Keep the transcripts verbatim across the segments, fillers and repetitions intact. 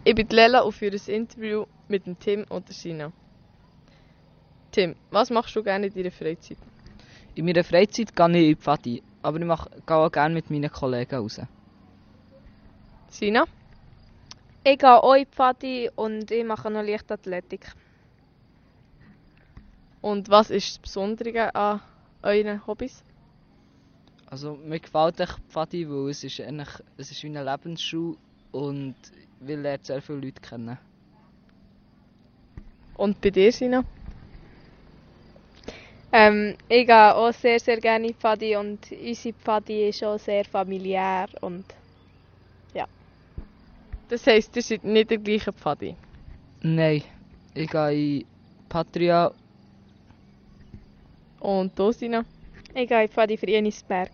Ich bin Lela und führe ein Interview mit dem Tim und der Sina. Tim, was machst du gerne in deiner Freizeit? In meiner Freizeit gehe ich in die Pfadi, aber ich mache, gehe auch gerne mit meinen Kollegen raus. Sina? Ich gehe auch in die Pfadi und ich mache noch Leichtathletik. Und was ist das Besondere an euren Hobbys? Also mir gefällt echt die Pfadi, weil es ist, eigentlich, es ist wie eine Lebensschule und wir lernen sehr viele Leute kennen. Und bei dir, Sina? Ähm, ich gehe auch sehr, sehr gerne in die Pfadi und unsere Pfadi ist auch sehr familiär und ja. Das heisst, ihr seid nicht der gleiche Pfadi? Nein, ich gehe in Patria. Und du, Sina? Ich gehe in die Pfadi für Jenisberg.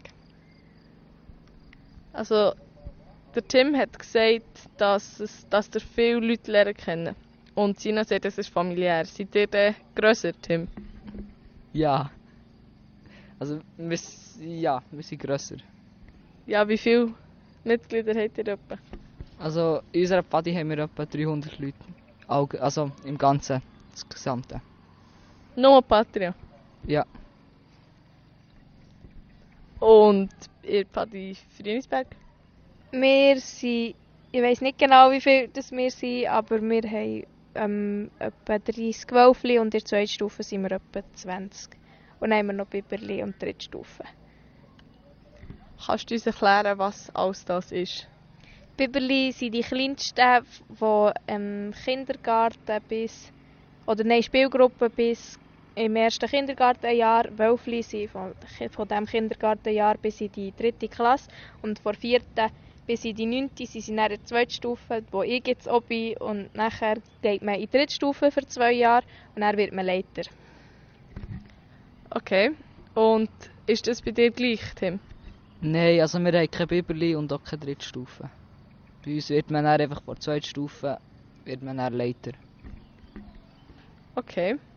Also, der Tim hat gesagt, dass, es, dass ihr viele Leute lernen kennen. Und Sina sagt, es ist familiär. Seid ihr denn grösser, Tim? Ja. Also wir, s- ja, wir sind grösser. Ja, wie viele Mitglieder habt ihr etwa? Also in unserer Pfadi haben wir etwa dreihundert Leute. Allg- Also im Ganzen, das Gesamte. Nur Patria. Ja. Und ihr Pfadi Frienisberg? Wir sind, ich weiss nicht genau, wie viel das wir sind, aber wir haben ähm, etwa dreißig Wölfli und in der zweiten Stufe sind wir etwa zwanzig. Und dann haben wir noch Biberli und dritte Stufe. Kannst du uns erklären, was alles das ist? Biberli sind die kleinsten, die im Kindergarten bis, oder nein, Spielgruppe bis im ersten Kindergartenjahr. Wölfli sind von, von diesem Kindergartenjahr bis in die dritte Klasse und von vierten bis in die neunte sind sie dann in der zweiten Stufe, wo ich jetzt auch bin. Und nachher geht man in die dritte Stufe für zwei Jahre und dann wird man Leiter. Okay. Und ist das bei dir gleich, Tim? Nein, also wir haben keine Biberli und auch keine Drittstufe. Bei uns wird man dann einfach vor der zweiten Stufe wird man dann Leiter. Okay.